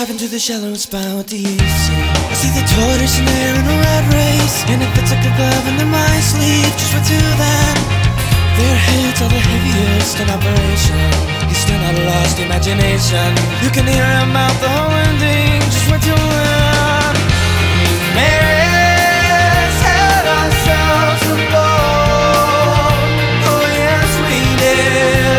dive into the shallows, bound to you see. I see the tortoise and they're in a rat race, and it fits like a glove under my sleeve. Just wait till then. Their heads are the heaviest in operation. He's still not lost imagination. You can hear him mouth the whole ending. Just wait till then. Mary's had ourselves a ball. Oh yes we did.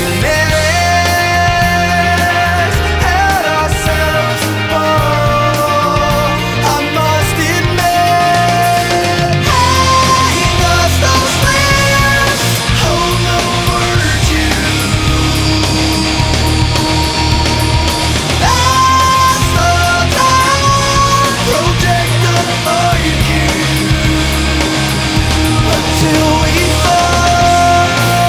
Mary's had ourselves a ball. I must admit, hang us those layers. Hold no virtue. That's the time. Project the until we fall.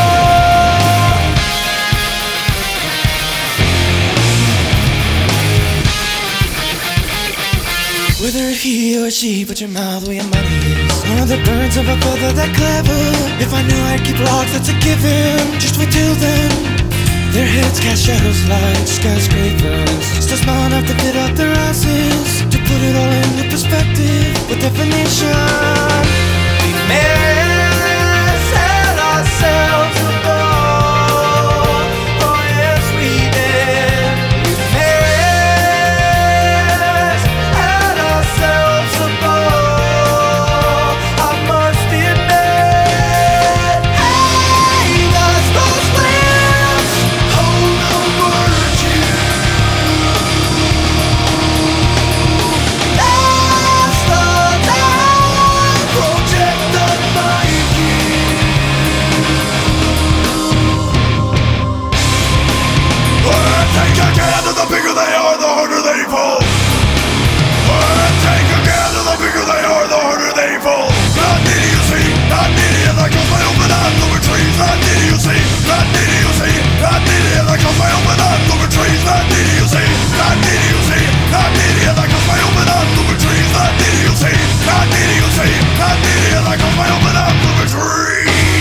Whether he or she, put your mouth where your money is. One of the birds of a feather that clever. If I knew I'd keep locks, that's a given. Just wait till then. Their heads cast shadows like skyscrapers, still small enough to fit up their asses. To put it all into perspective with definition, we Mary's had ourselves a ball. Oh yes we did. We Mary's had ourselves a ball. I must admit, hang us those lips. Hold no virtue. That's the time. Project the Nike. Take a gander, the bigger they are, the harder they fall. Take a gander, the bigger they are, the harder they fall. Not needy, you see, not needy, and that goes my open hand over trees. Not needy, you see, not needy, you see, not needy, and that goes my open hand over trees. Not needy, you see, not needy, you see, not needy, and that goes my open hand over trees. Not needy, you see, not needy, you see, not needy, and that goes my open hand over trees.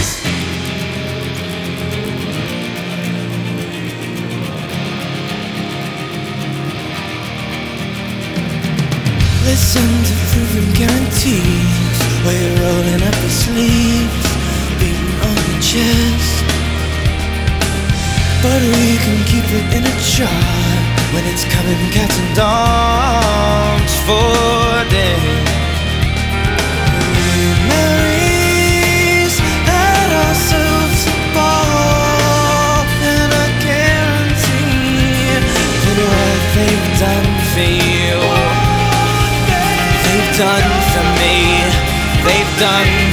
Listen to proven guarantees while you're rolling up your sleeves, beating on your chest. But we can keep it in a jar when it's coming cats and dogs for dead. Mary's had ourselves a ball, and I guarantee that what they've done for you, they've done for me, they've done